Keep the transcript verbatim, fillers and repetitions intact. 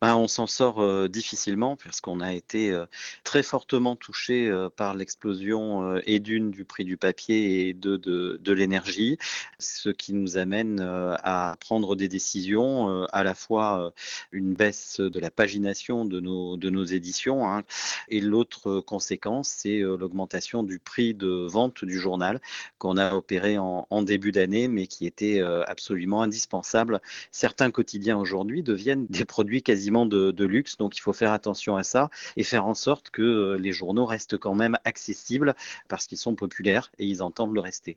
Ben, on s'en sort, heu, difficilement puisqu'on a été, heu, très fortement touchés, heu, par l'explosion, heu, et d'une du prix du papier et deux de de l'énergie. Ce qui nous amène, heu, à prendre des décisions, heu, à la fois, heu, une baisse de la pagination de nos de nos éditions, hein, et l'autre conséquence, c'est, heu, l'augmentation du prix de vente du journal qu'on a opéré en en début d'année, mais qui était, heu, absolument indispensable. Certains quotidiens aujourd'hui deviennent des produits quasiment de de luxe, donc il faut faire attention à ça et faire en sorte que, heu, les journaux restent quand même accessibles parce qu'ils sont populaires et ils entendent le rester.